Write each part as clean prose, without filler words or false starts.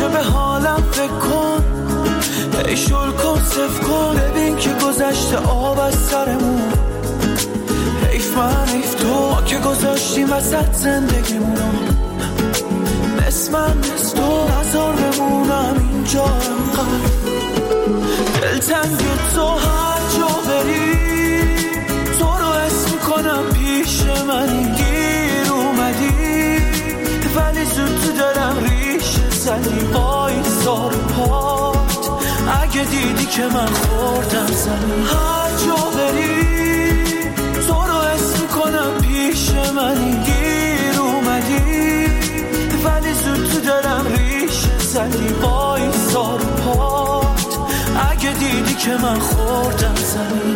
به حالم فکر کن، ای شل کن صف کن، ببین که گذشته آب از سرمون. حیف من حیف تو که گذاشتیم وسط زندگیمونو، نصف من نصف تو، نظر بمونم اینجا انقدر دلتنگ تو. هر جا بری تو رو اسم کنم پیش منی، گیر اومدی ولی زود تو دلم ریش زدی. وایسا رو پات اگه دیدی که من خوردم زمین. هر جا بری تو رو اسم کنم پیش منی، گیر اومدی ولی زود تو دلم ریش زدی. وایسا رو پات اگه دیدی که من خوردم زمین.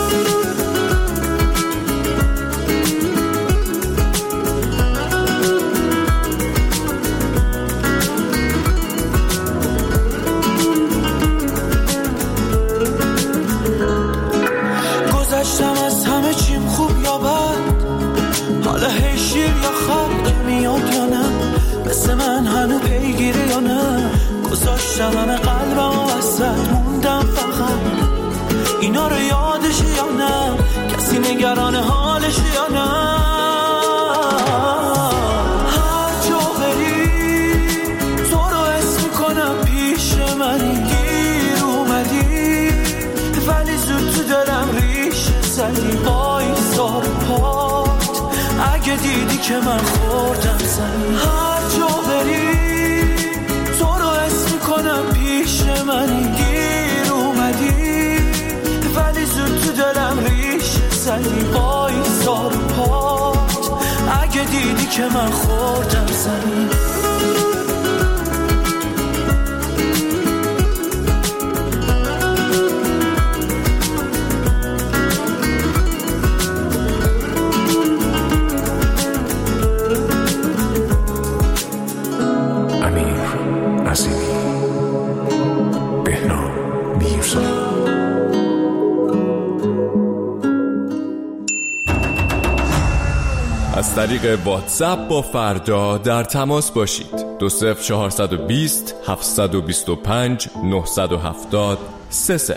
گذشتم از همه چیم خوب یا بد، حالا هی شیر یا خط میاد یا نه، مثل من هنو پیگیری یا نه. گذاشتم همه قلبم و وسط موندم فقط، اینا رو یادش یا نه، کسی نگران حالش یا نه. هر جا بری تو رو اسم کنم پیش منی، گیر اومدی ولی زود تو دلم ریش زدی. وایسا رو پات اگه دیدی که من خوردم زمین. هر جا بری تو رو اسم کنم پیش منی، گیر اومدی ولی زود تو دلم ریش زدی. وایسا رو پات اگه دیدی که من خوردم زمین. از طریق واتساپ با فردا در تماس باشید. 20420 725 970 30.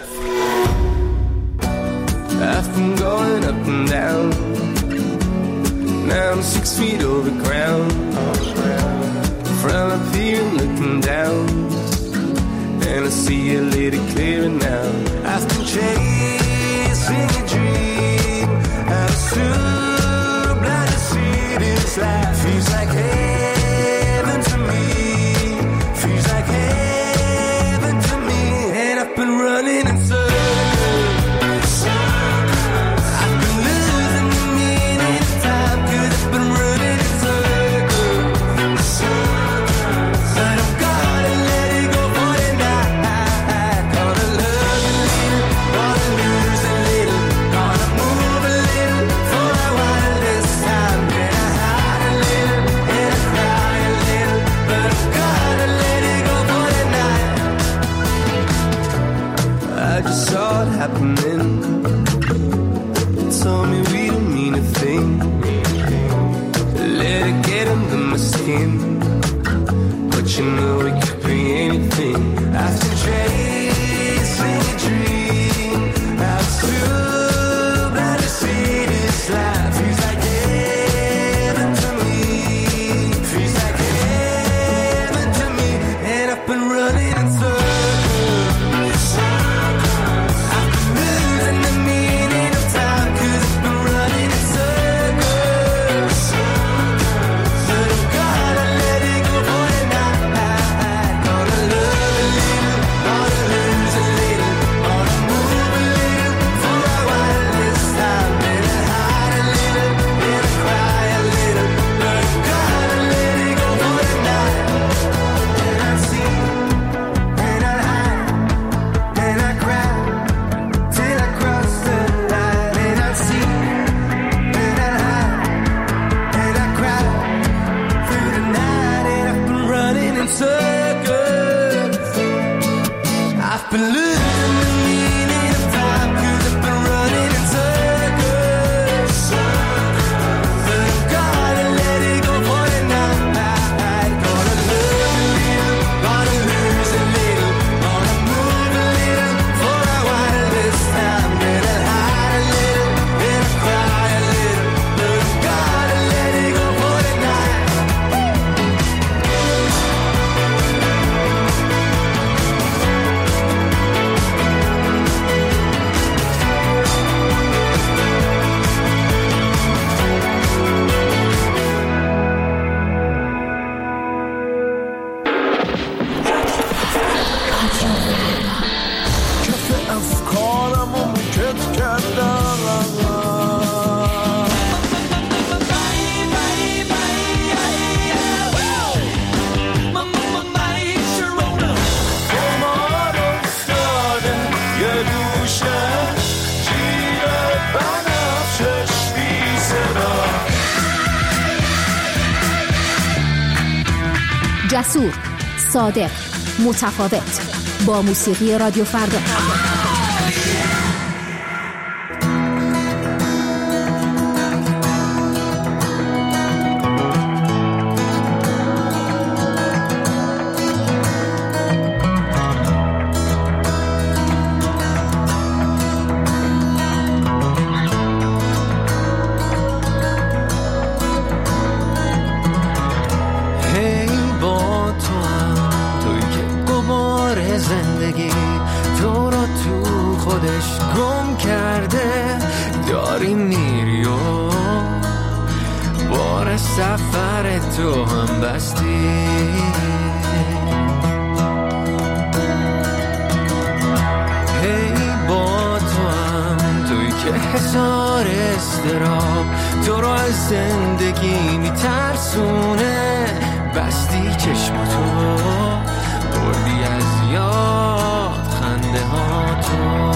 I've been going up and down. Now I'm 6 feet over ground. From up here looking down, and I see a little clearer now. I've been chasing a dream out of soup, blind to see this life. Feels like heaven to me, feels like heaven to me. And I've been running in circles, I've been losing the meaning of time, 'cause I've been running in circles. I don't gotta let it go for the night. Gonna love a little, gonna lose a little, gonna move a little for a while this time. And I hide a little, and I cry a little, but I gotta let it go for the night. I just saw it happening. It told me we don't mean a thing. Let it get under my skin, but you know it could be anything. I've been chasing a dream out through blind to see this life. Feels like heaven to me, feels like heaven to me. And I've been running in circles, I've been losing the meaning of time, 'cause I've been running in circles. But I gotta let it go for the night. Gonna love a little, gonna lose a little, gonna move a little for a while this time. And I hide a little, and I cry a little, but I gotta let it go for the night. And I see, and I hide, and I cry till I cross the line. And I see, and I hide, and I cry through the night. And I've been running in circles, I've been losing the meaning of time, 'cause I've been running in circles. But I gotta let it go for the night. Gonna love a little, gonna جسور، صادق، متفاوت، با موسیقی رادیو فردا. سفر تو هم بستی، هی با تو هم توی که حصار استراب تو رو از زندگی میترسونه، بستی چشماتو بردی از یاد خنده ها تو،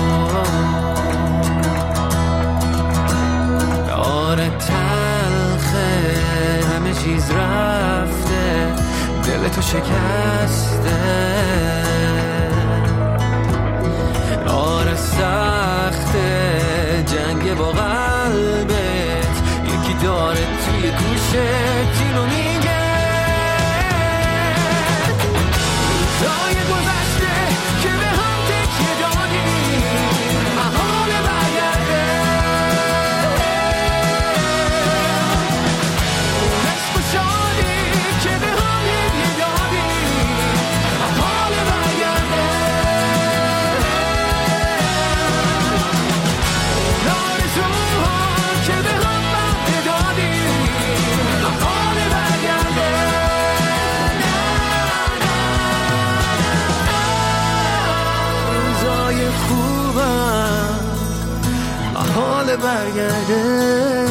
آره همه چیز رفته، دل تو شکسته، آره سخته جنگ با قلبت، یکی داره توی گوشت اینو میگه، روزای گذشته که به هم تکیه دادی محال برگرده، حال برگرده.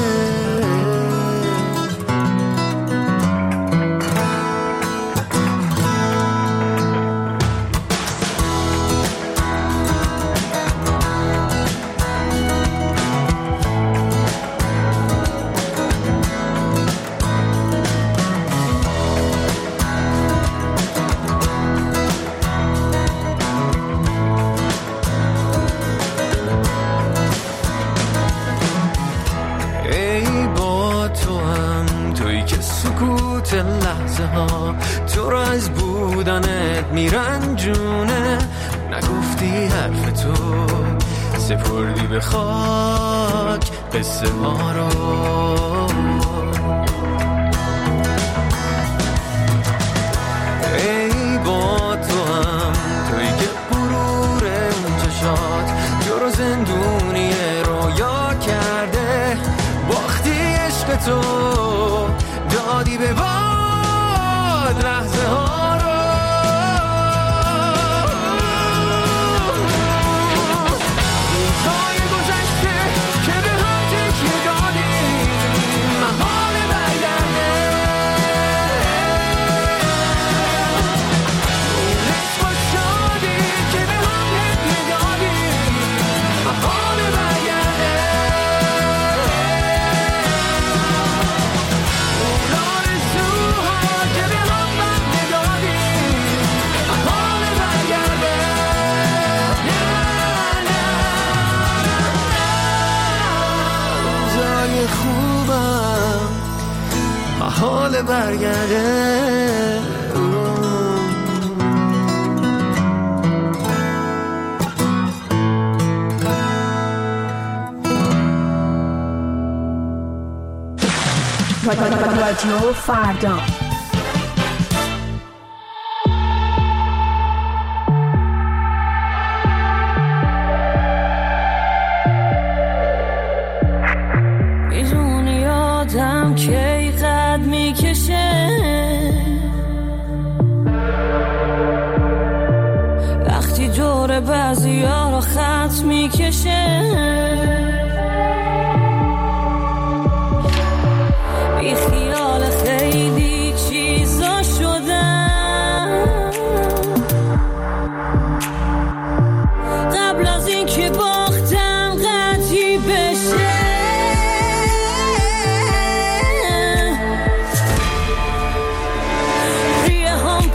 سکوت لحظه ها تو را از بودنت میرنجونه، نگفتی حرف تو سپردی به خاک قصه ها رو، ای با تو هم توی که غرور اون چشات تو رو زندونی رویا کرده، باختی عشق تو دادی به باد لحظه ها رو، روزهای گذشته که به هم تکیه دادی محال برگرده، عشق و شادی که به هم هدیه دادی محال برگرده، خوبم محال برگرده. رادیو فردا کی قد میکشه وقتی دور بعضیا رو خط میکشه، بی خیال خیلی چیزا شدم قبل از این که باختم قطعی بشه، ریه هم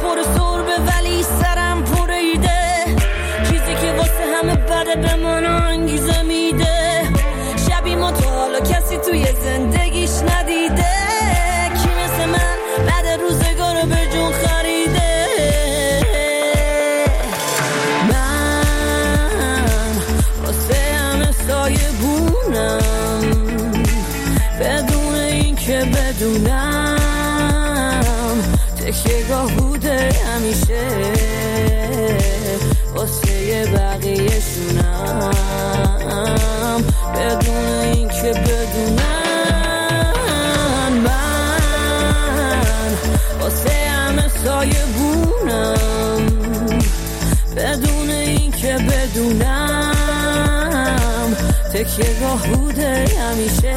تکیه‌گاه بوده همیشه واسه بقیه‌شونم بدون این که بدونن من واسه همه سایه بونم بدون این که بدونم تکیه‌گاه بوده همیشه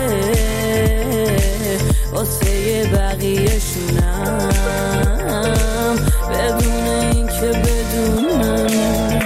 واسه بقیه‌شونم بدون این که بدونم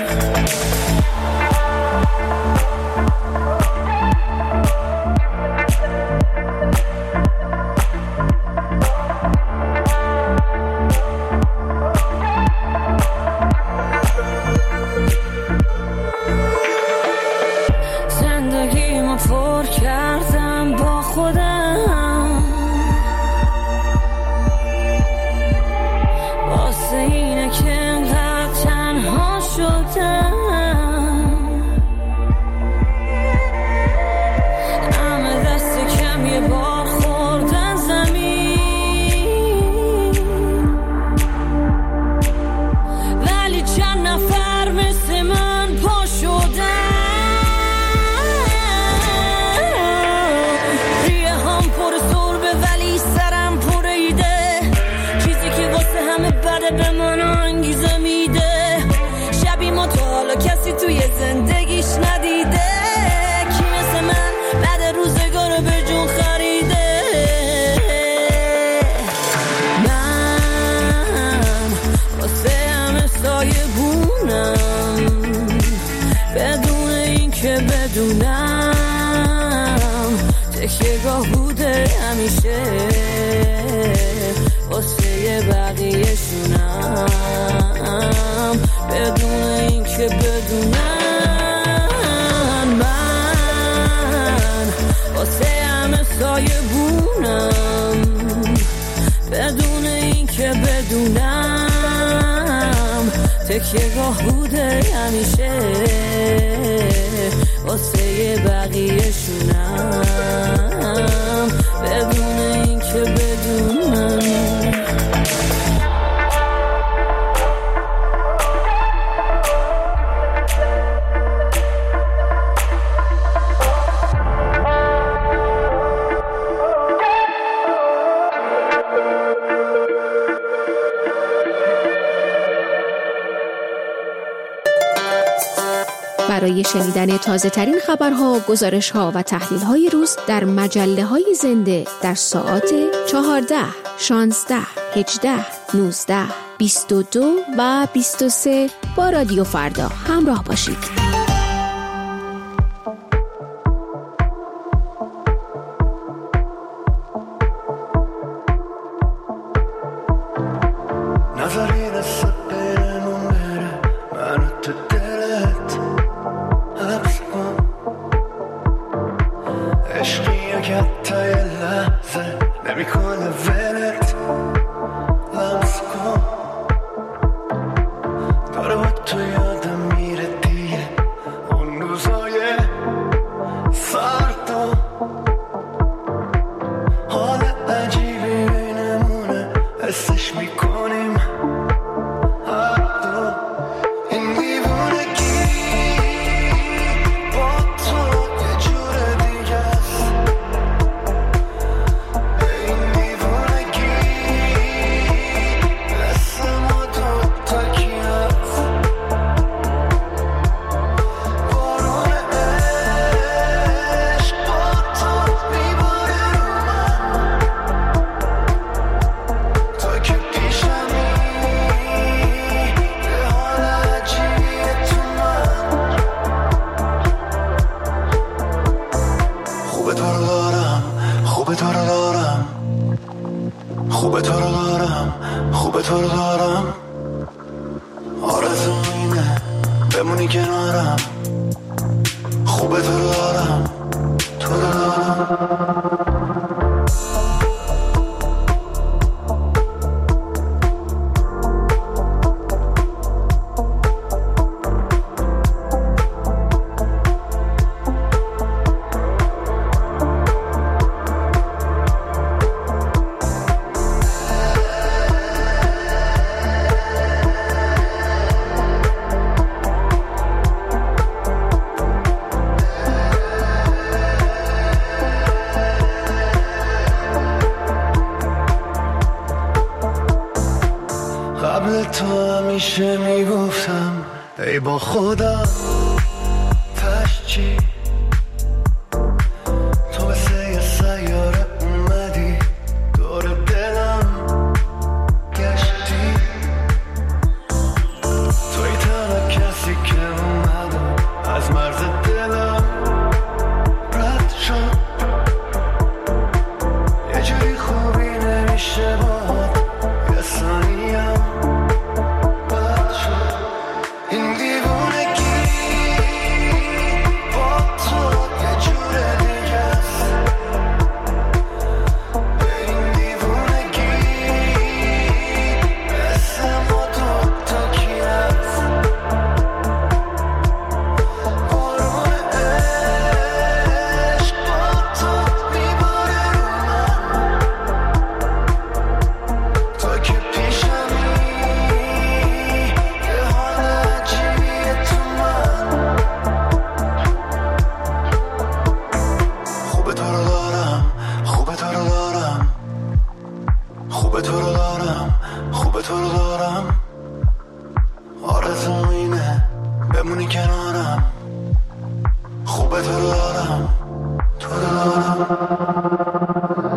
زندگیمو پر کردم با خودم واسه اینه که انقدر تنها شدم همه دست کم یه بار خوردن زمین ولی چند نفر مثل من پا شدن ریه هم پر سربه ولی سرم پر ایده چیزی که واسه همه بده به من انگیزه میده شبی ما تو حالا کسی توی زندگیش ندیده کی مثل من بعد روزگار به جون خریده من واسه همه سایه بونم بدون این که بدونم تکیه‌گاه بوده همیشه واسه بقیه‌شونم بدون این که بدونن من واسه همه سایه بونم بدون این که بدونم تکیه‌گاه بوده همیشه واسه بقیه‌شونم بدون این که بدونم برای شنیدن تازه ترین خبرها، گزارش‌ها و تحلیل‌های روز در مجله‌های زنده در ساعات 14، 16، 18، 19، 22 و 23 با رادیو فردا همراه باشید. قبل تو همیشه میگفتم ای با خدا تش چی تو مثل یه سیاره اومدی دور دلم گشتی توی تنها کسی که اومدم از مرز دلم رد شد یه جوری خوبی نمیشه باهات یه ثانیم بد شد این دیوونگی با تو یه جور دیگه است این دیوونگی مثل ما دوتا کی هست بارون عشق با تو میباره رو من تو که پیشمی یه حال عجیبیه تو من خوبه تو رو دارم خوبه تو رو دارم خوبه تو رو دارم خوبه تو رو دارم آرزوم اینه بمونی کنارم خوبه تو رو دارم تو رو دارم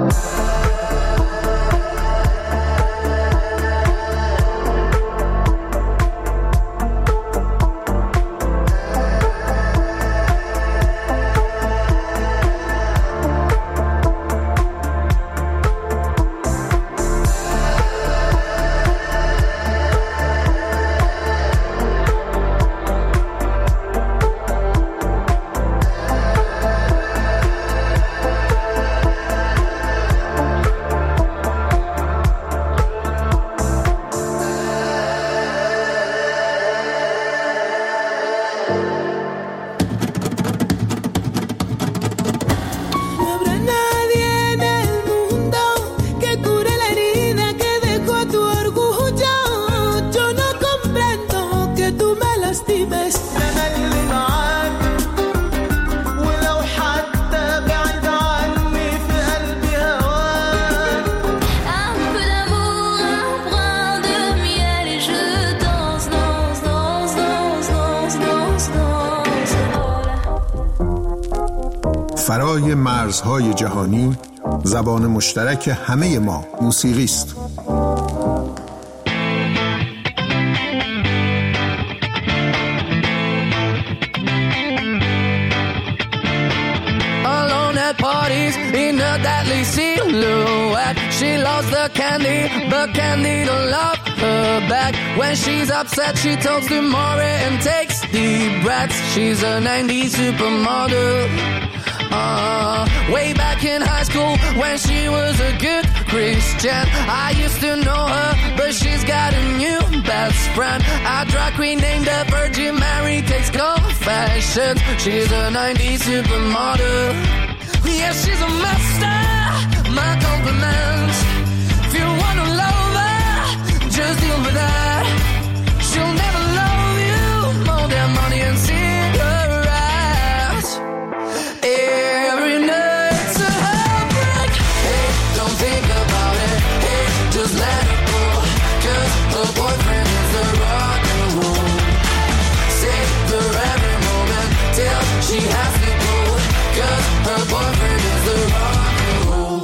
No habrá nadie en el mundo que cure la herida que dejó tu orgullo. Yo no comprendo que tú me lastimes. أنا اللي معاك ولو حتى بعيد عني في قلبي هواك Un peu d'amour, un brin de miel et je danse, danse, danse, danse, danse, danse, danse. فرای مرزهای جهانی زبان مشترک همه ما موسیقی است. Alone at parties in a deadly silhouette. She loves the candy, but candy don't love her back. When she's upset, she talks to Maury and takes deep breaths. She's a 90s supermodel. Way back in high school when she was a good Christian, I used to know her, but she's got a new best friend. A drag queen named the Virgin Mary takes confessions. She's a 90s supermodel. Yeah, she's a master. My compliments. If you wanna love her, just deal with that. She'll never love you more than money and cigarettes. Every night's a heartbreak. Hey, don't think about it. Hey, just let it go. 'Cause her boyfriend is a rock and roll. Savor every moment till she has to go. 'Cause her boyfriend is a rock and roll.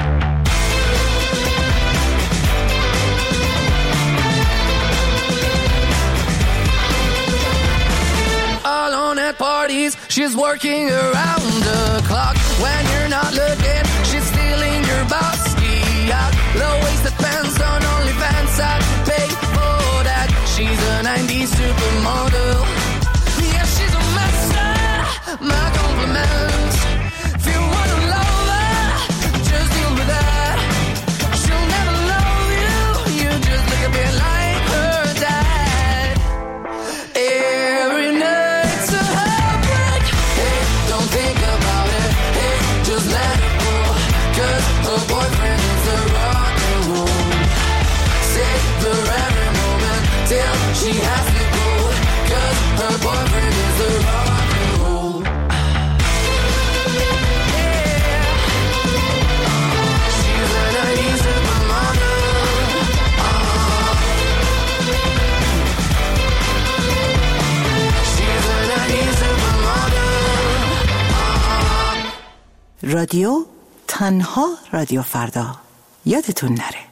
Alone at parties, she's working around the clock. When you're not looking, she's stealing your bossy out. Low-waisted pants on OnlyFans, I'd pay for that. She's a 90s supermodel. Yeah, she's a master. My compliments. If you wanna love her, just deal with that. She'll never love you. You just look a bit like her dad. Every night's a heartbreak. Hey, don't think about it. Hey, just let it go. 'Cause her boyfriend is a rock and roll. Savor every moment till she has to go. 'Cause her boyfriend is a rock and roll. رادیو تنها رادیو فردا یادتون نره.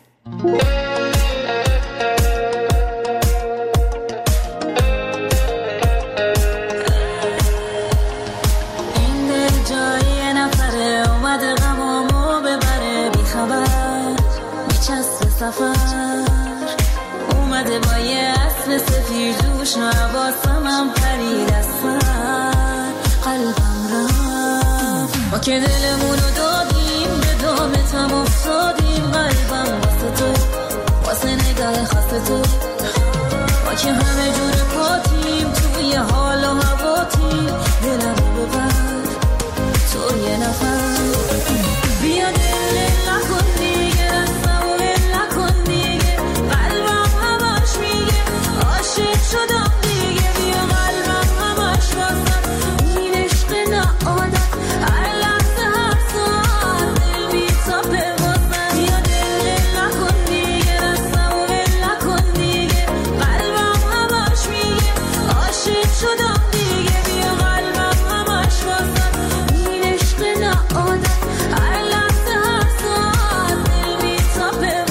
اومده با یه اسب سفید روش حواسم پرید از سر قلبم رفت ما که دلمونو دادیم به دامتم افتادیم قلبم واسه تو واسه نگاه خاص تو ما که همه جور پاتیم توی حال و هواتیم دلمو ببر تو یه نفر بیا دل نکن دیگه شدم دیگه بیا قلبم همش واسم این عشق نعادت هر لحظه هر ساعت دل بی‌تابه واسم بیا دل نکن دیگه رستم و ول نکن دیگه قلبم همش میگه عاشق شدم دیگه بیا قلبم همش واسم این عشق نعادت هر لحظه هر ساعت دل بی‌تابه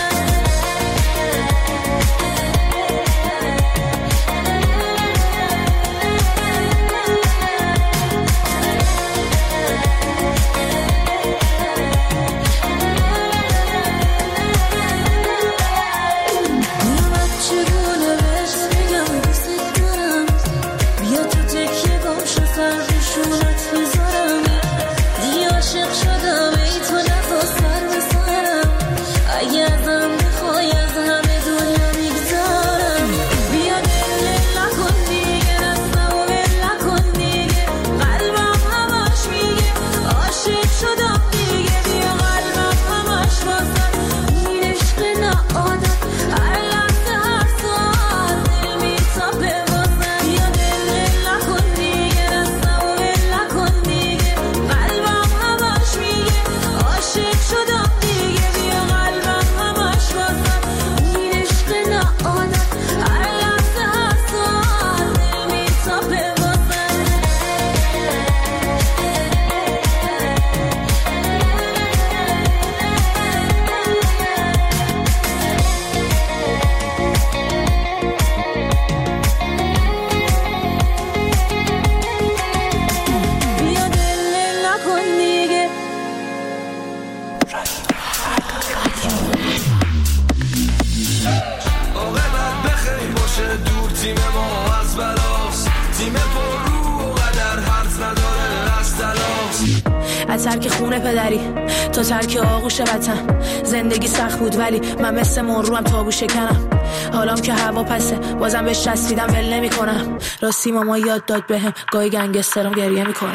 ترک خونه پدری تا ترک آغوش وطن زندگی سخت بود ولی من مثل مروم تابو شکنم حالام که هوا پسه بازم بهش چسبیدم ول نمی کنم راستی ماما یاد داد بهم گاهی گنگسترم گریه میکنم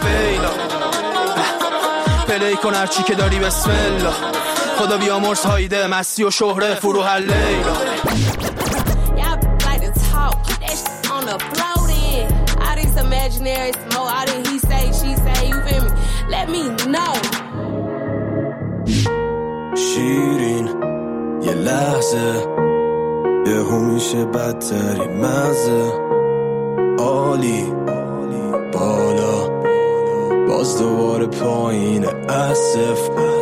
پلی کن هرچی که داری بسم الله خدا بیامرز هایده مستی و شهره فروح لیلا imaginary smoke, all that he say, she say, you feel me? Let me know. شیرین یه لحظه یه همیشه بدتری مزه عالی بالا باز دوباره پایین اسف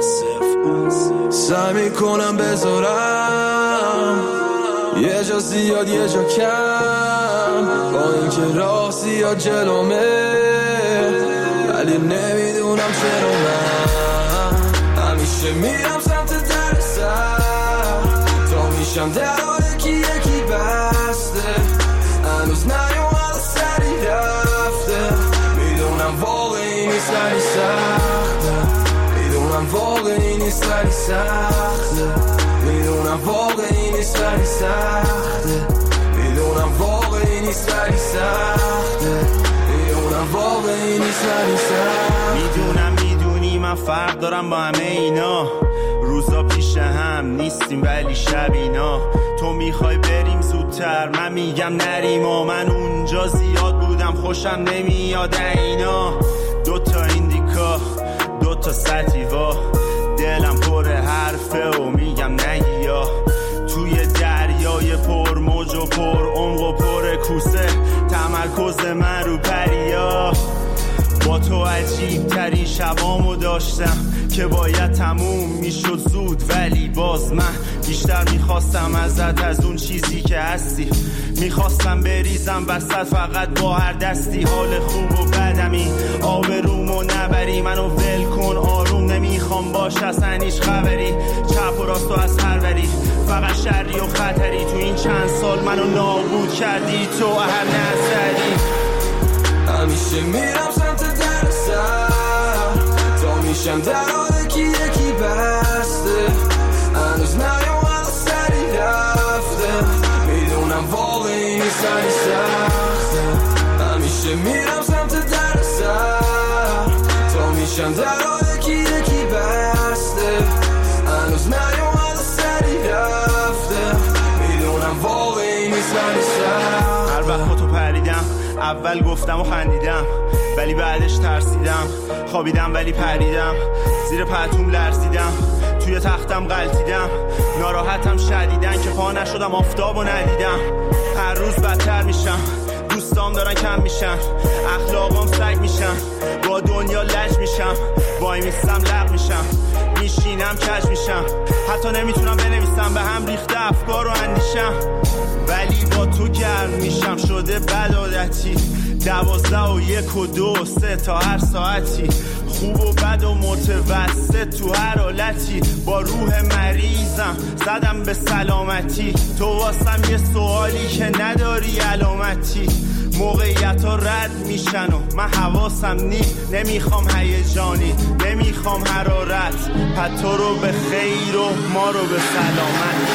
سعی میکنم بذارم یه جا زیاد یه جا کم با اینکه راه زیاد جلومه ولی نمیدونم چرا من همیشه میرم سمت در سر تا میشم در یکی بسته هنوز نیومده سری رفته میدونم واقعی نیست ولی سخته میدونم واقعی نیست ولی سخته میدونم واقعی نیست ولی سخته میدونم واقعی نیست ولی سخته میدونم واقعی نیست ولی سخته میدونی من فرق دارم با همه اینا روزا پیش هم نیستیم ولی شب اینا تو میخوای بریم زودتر من میگم نریم و من اونجا زیاد بودم خوشم نمیاد اینا دوتا ایندیکا دوتا ستیوا دلم پر حرفه و میگم نگیا توی دریای پر موج و پر عمق و پر کوسه تمرکز من رو پریا با تو عجیب ترین شبامو داشتم که باید تموم میشد زود، ولی باز من بیشتر میخواستم ازت از اون چیزی که هستی. میخواستم بریزم وسط فقط با هر دستی، حال خوب و بدمی آبرومو نبری، منو ول کن آروم نمیخوام باش اصلا هیچ خبری، چپ و راست و از هر وری فقط شری و خطری. تو این چند سال منو نابود کردی، تو هر نزدی. همیشه میرم سمت در سر تا میشم در حاله که یکی بسته، هنوز نیومد سری رفته، میدونم واقعی این سری سخته. همیشه میرم سمت در سر تا میشم در حاله که یکی بسته، هنوز نیومد سری رفته، میدونم واقعی این سری سخته. هر وقت با تو پریدم اول گفتم و خندیدم، ولی بعدش ترسیدم، خوابیدم ولی پریدم، زیر پتوم لرزیدم، توی تختم غلطیدم، ناراحتم شدیدن که پا نشدم آفتابو ندیدم. هر روز بدتر میشم، دوستام دارن کم میشن، اخلاقام سگ میشن، با دنیا لج میشم، وای میستم لب میشم، میشینم کج میشم، حتی نمیتونم بنویسم، به هم ریخته افکار و اندیشم، ولی با تو گرم میشم شده بلادتی. 12 و 1 و 2 و 3 تا هر ساعتی، خوب و بد و متوسط تو هر حالتی، با روح مریضم زدم به سلامتی. تو واسم یه سوالی که نداری علامتی، موقعیت ها رد میشن و من حواسم نمیخوام هیجانی، نمیخوام حرارت، پس تو رو به خیر و ما رو به سلامت.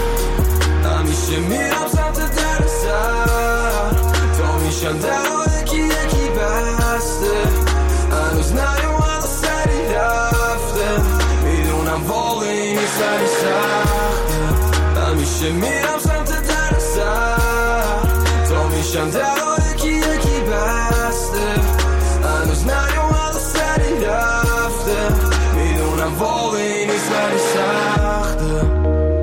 همیشه میرم سمت در سر تا میشم در حاله که یکی بسته، هنوز نیومد سری رفته، میدونم واقعی این سری سخته. همیشه میرم سمت در سر تا میشم در حاله که یکی بسته، هنوز نیومد سری رفته، میدونم واقعی این سری سخته،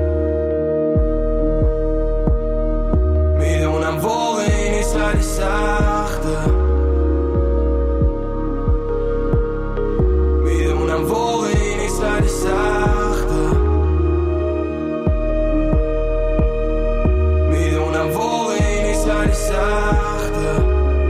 میدونم واقعی این سری سخته، میدونم واقعی این سری سخته، میدونم واقعی این سری سخته.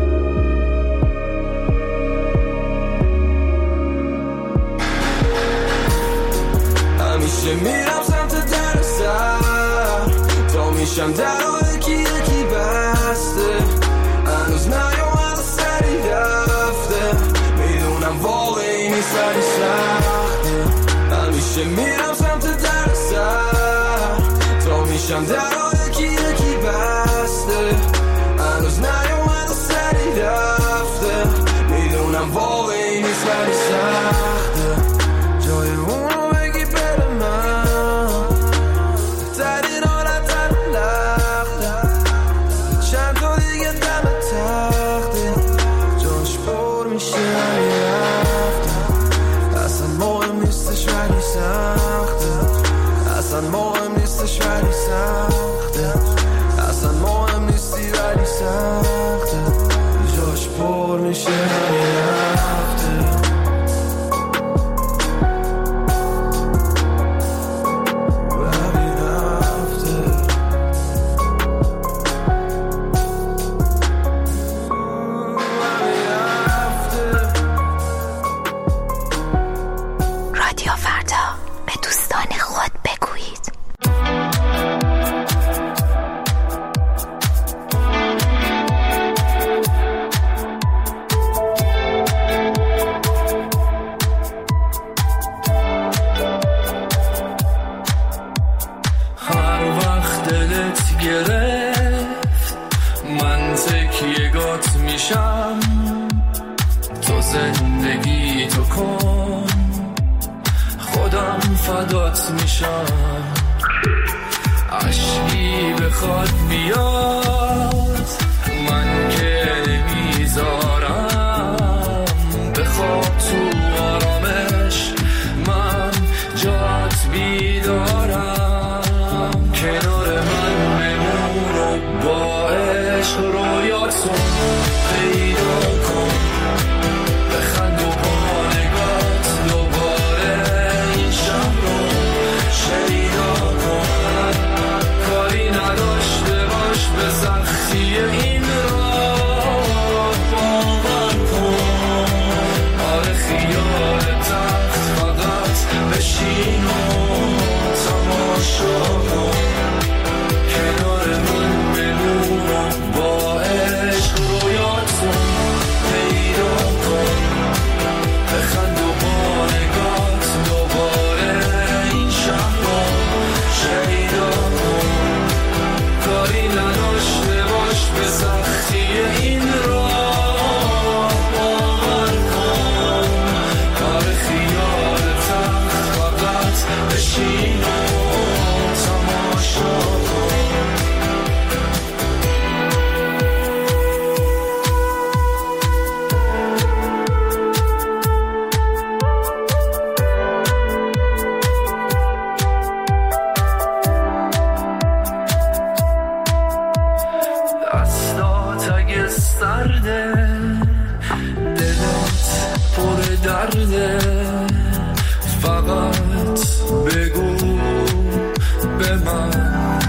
همیشه میرم سمت در سر تا میشم در حاله که یکی بسته، هنوز نیومد سری رفته، میدونم واقعی این سری سخته. همیشه میرم سمت در سر تا میشم در حاله که یکی بسته، هنوز نیومد سری رفته، میدونم واقعی این سری سخته. جای اونو بگی بره من ترین حالت لخته، چند تا دیگه دم تخته، جاش پر میشه همی رفته، اصلا مهم نیستش ولی سخته، اصلا مهم نیستش ولی سخته، اصلا مهم نیستی ولی سخته، جاش پر میشه همی رفته. سختی این راه باور کن. آره خیال تخت فقط بشین و تماشا کن. کنار من بمون و با عشق رویاتو پیدا کن. بخند و با نگات دوباره این شب رو شیدا کن. کاری نداشته باش به سختی این راه باور کن. آره خیال تخت فقط بشین و تماشا کن. دستات اگه سرده دلت پر درده فقط بگو به من.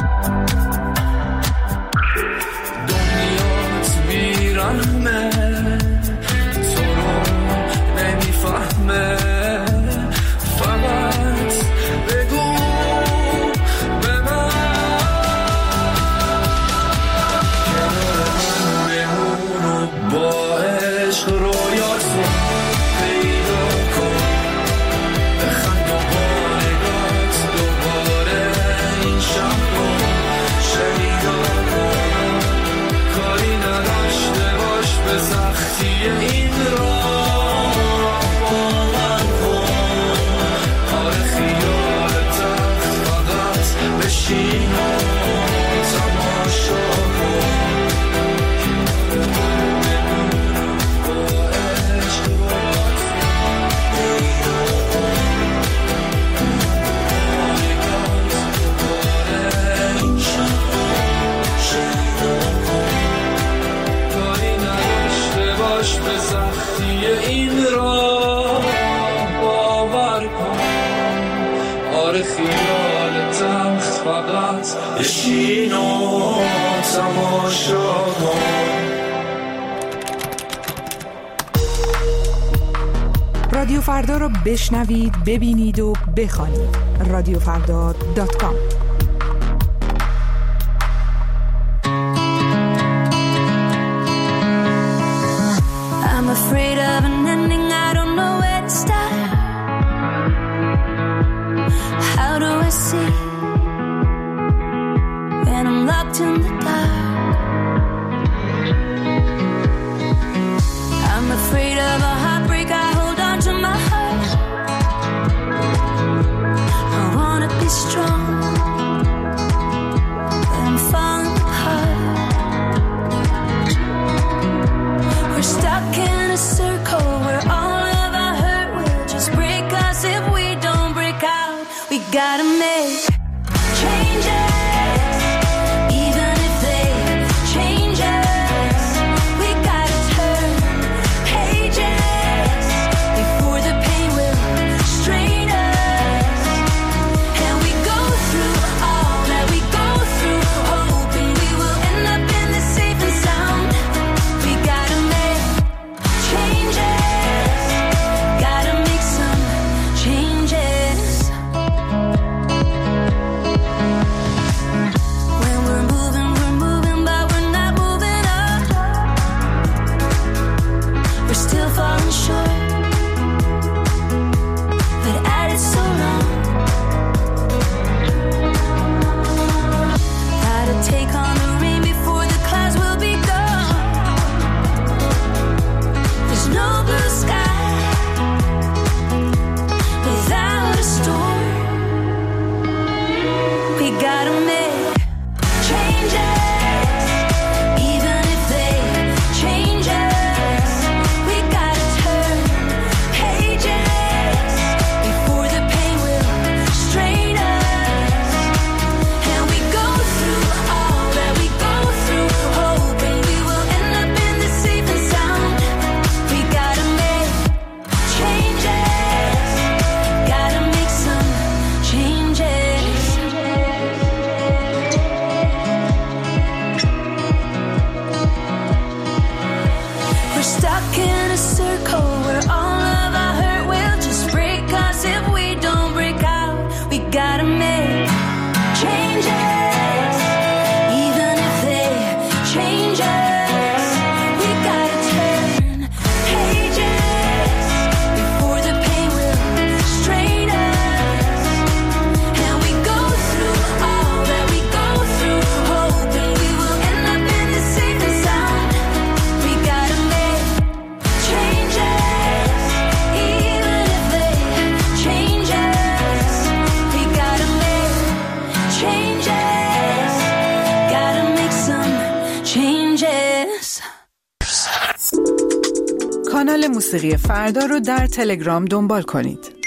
دنیات بیرحمه تو رو نمیفهمه فقط بگو به من. با عشق رویاتو پیدا کن. بخند و با نگات دوباره این شب رو شیدا کن. کاری نداشته باش به سختی این راه باور کن. آره خیال تخت فقط بشین و تماشا کن. به سختی این راه باور کن. آره خیال تخت فقط بشین و تماشا کن. رادیو فردا رو بشنوید، ببینید و بخوانید. رادیوفردا.com. I'm afraid of an ending, I don't know where to start. How do I see when I'm locked in the dark? I'm afraid of a heartbreak, I hold on to my heart. I wanna be strong, but I'm falling apart. We're stuck in a circle where all of our hurt will just break us if we don't break out. We gotta make changes. Even if they change us, we gotta turn pages before the pain will strain us. And we go through all that we go through, hoping we will end up in the safe and sound. We gotta make changes, gotta make some changes. When we're moving, but we're not moving up. We're still falling short, but at it so long. Gotta take on the rain before the clouds will be gone. There's no blue sky without a storm. We gotta make changes. Even if they change us, we gotta turn pages before the pain will strain us. And we go through all that کانال موسیقی فردا رو در تلگرام دنبال کنید.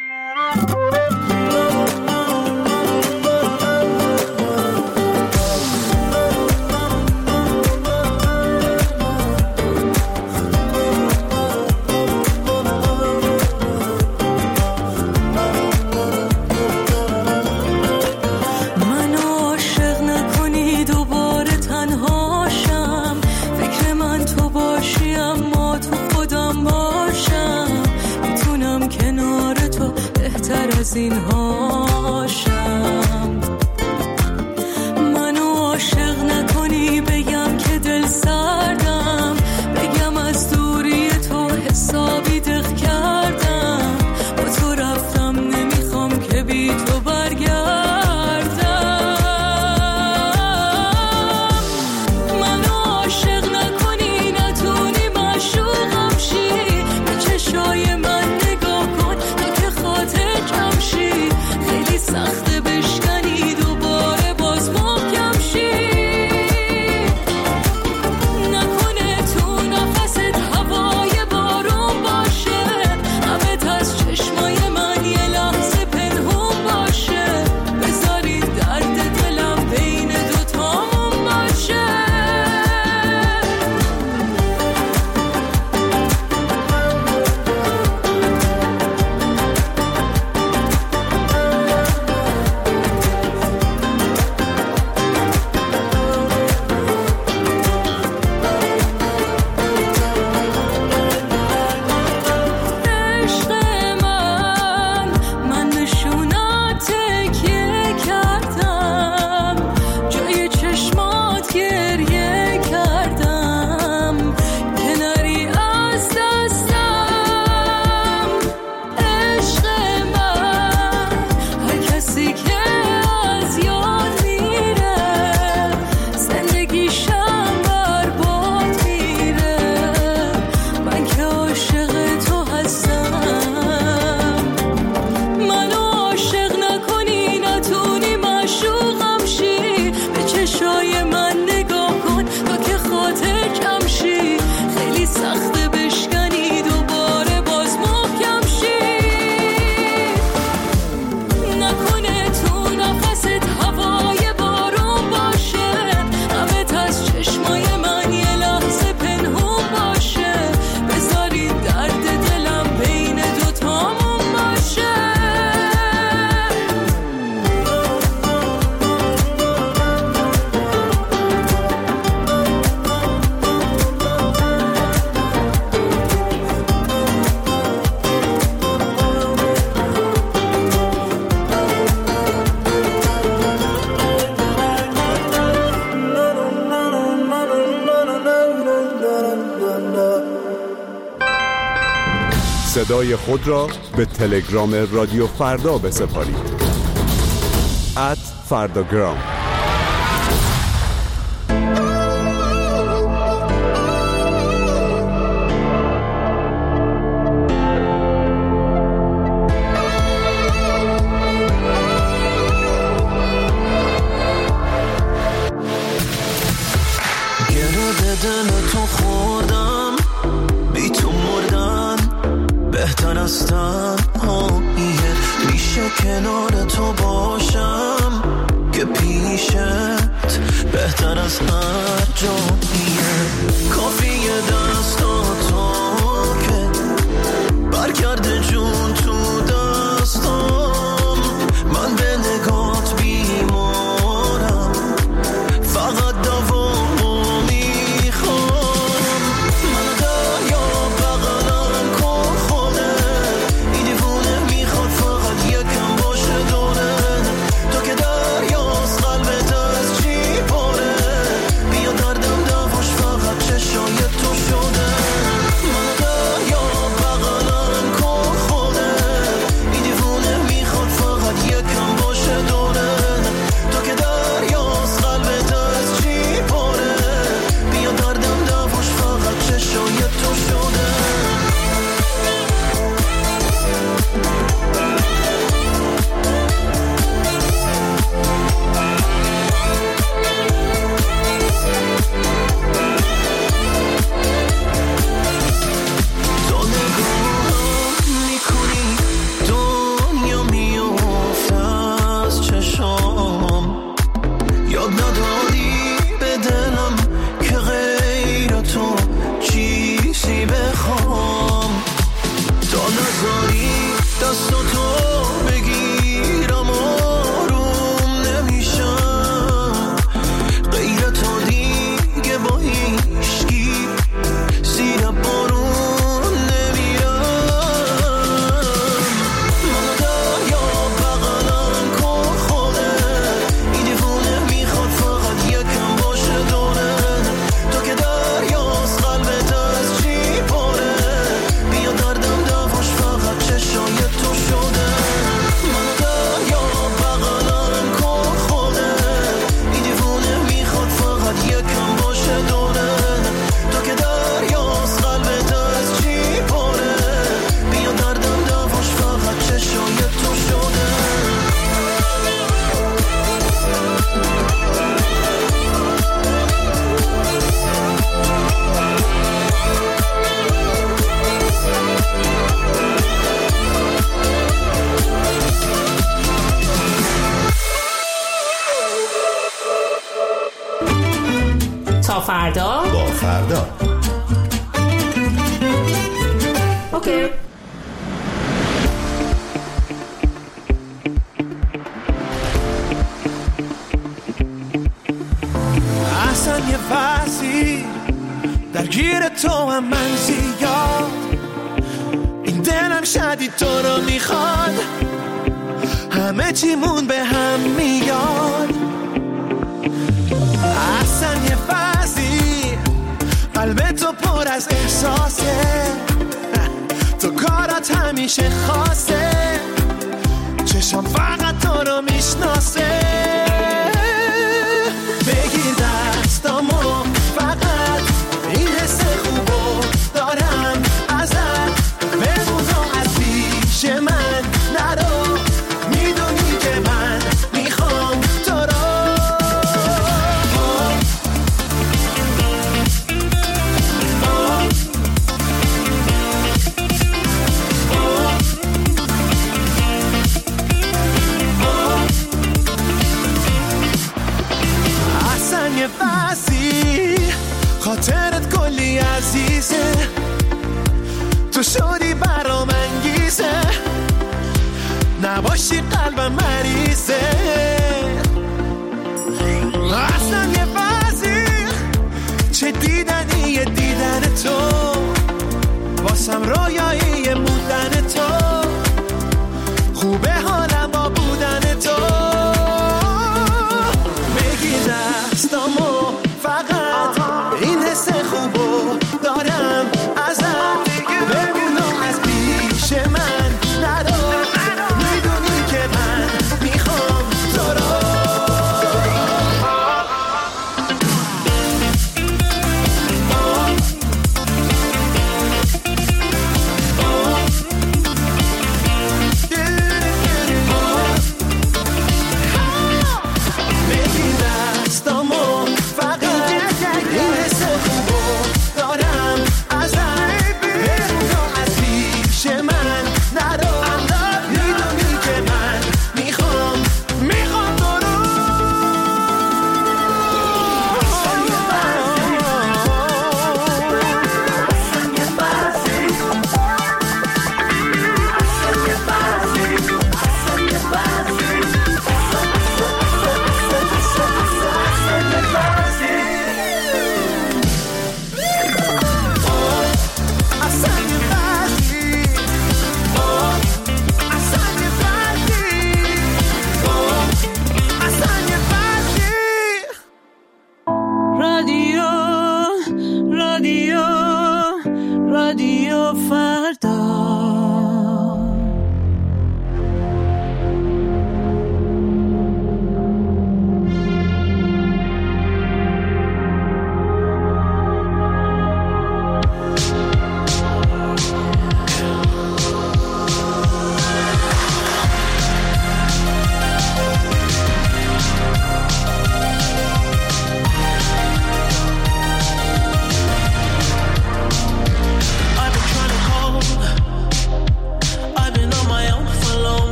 این هاشم منو عاشق نکنی بگم که دل سردم بگم از دوری تو حسابی دق کردم با تو رفتم نمیخوام که بی تو برگردم منو عاشق نکنی نتونی معشوقم شی به چشای من نگاه کن تا که خاطر کم شی خیلی سخته بشکنی دوباره باز محکم شی نکنه تو نفست هوای بارون باشه همه از چشمای من یه لحظه پنهون باشه بذاری درد دلم بین دوتامون باشه عشق من نشونات تکیه کردم جای چشمات گریه کردم که نری از دستم عشق من هر کسی که از یاد میره زندگیشم برباد میره من که عاشق تو هستم منو عاشق نکنی نتونی معشوقم شی به چشای من نگاه کن تا که خاطر کم شی خیلی سخته بشکنی دوباره باز محکم شی نکنه تو نفست هوای بارون باشه همه از چشمای من یه لحظه پنهون باشه بذاری درد دلم بین دوتامون باشه صدای خود را به تلگرام رادیو فردا بسپارید @فرداگرام. گرو دل تو خوردم بی تو مردن بهتر از تنهاییه میشه کنار تو باشم که پیشت بهتر از هر جاییه کافیه دستاتو که برگرده جون تو دستم من به نگات بیمارم فقط دوامو میخوام من دریا بغلم کن خودت این دیوونه میخواد فقط یکم باشه دونه تو که دریاست قلبت از چی پاره بیا دردم دواش فقط چشای تو شده داد ندادی به دلم که غیر تو چیزی بخوام، تا نذاری دست تو بگیرم آروم نمیشم، غیر تو دیگه با هیچکی زیر بارون نمیرم. منو دریا بغلم کن خودت، این دیوونه میخواد فقط یکم باشه دونه، تو که دریاست قلبت از چی پاره، بیا دردم دواش فقط چشای تو شده. منو دریا بغلم کن خودت، این دیوونه میخواد فقط یکم باشه دونه، تو که دریاست قلبت از چی پاره، بیا دردم دواش فقط چشای تو شده. تا فردا با فردا. اوکی. اصلا یه فصلی درگیر تو هم من زیاد، این دلم شدید تو رو میخواد، همه چیمون به هم میاد. اصلا یه فصلی قلب تو پر از احساسه، تو کارات همیشه خاصه، چشم فقط تو رو میشناسه. بگیر دستامو فقط، این حس خوبو دارم ازت، بمونو از پیش من نرو، میدونی که من میخوام تو رو. یه بسی خاطرت کلی عزیزه، تو شدی برام انگیزه، نباشی قلبم مریضه. اصلا یه بسی چه دیدنی دیدن تو، واسم رویایی بودن تو، خوبه حالم با بودن تو. دستامو فقط، این حس خوبو دارم ازت، بمونو از پیش من نرو، میدونی که من میخوام تو رو. رادیو فردا.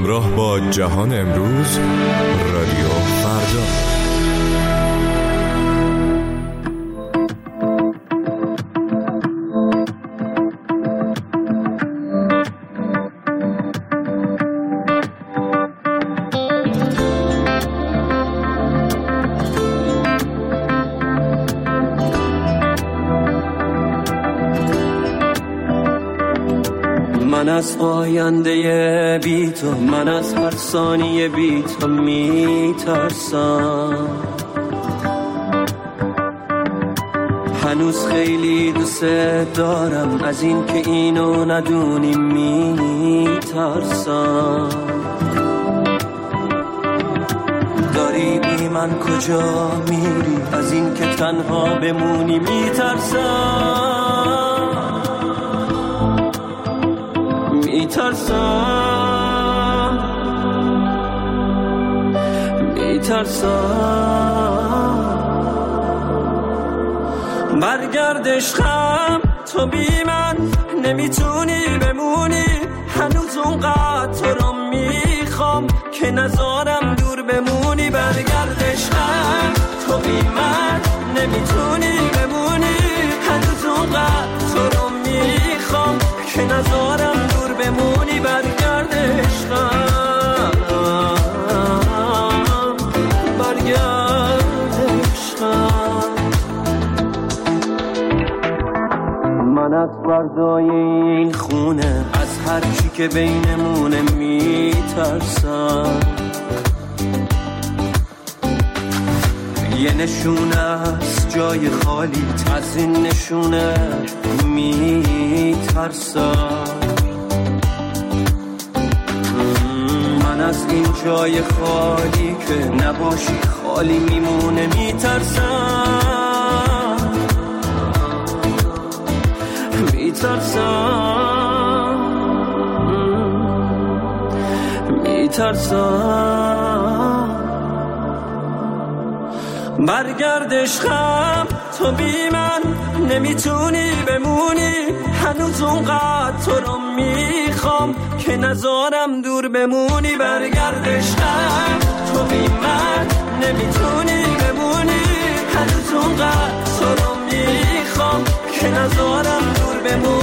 همراه با جهان امروز، رادیو فردا. من از آینده بی تو، من از هر ثانیه بی تو میترسم. هنوز خیلی دوست دارم، از این که اینو ندونی میترسم. داری بی من کجا میری، از این که تنها بمونی میترسم. برگرد عشقم، تو بی من نمیتونی بمونی. هنوز اونقدر تو رو میخوام که نذارم دور بمونی. برگرد عشقم، تو بی من نمیتونی بمونی. هنوز اونقدر تو رو میخوام که نذارم دور بمونی. برگرد عشقم، برگرد عشقم. من از فردای این خونه، از هر چی که بینمونه میترسم. یه نشونه از جای خالی، از این نشونه میترسم. من از این جای خالی که نباشی خالی میمونه میترسم. میترسم. برگرد عشقم، تو بی من نمیتونی بمونی. هنوز اونقدر تو رو میخوام که نذارم دور بمونی. برگرد عشقم، تو بی من نمیتونی بمونی. هنوز اونقدر تو رو میخوام که نذارم دور بمونی.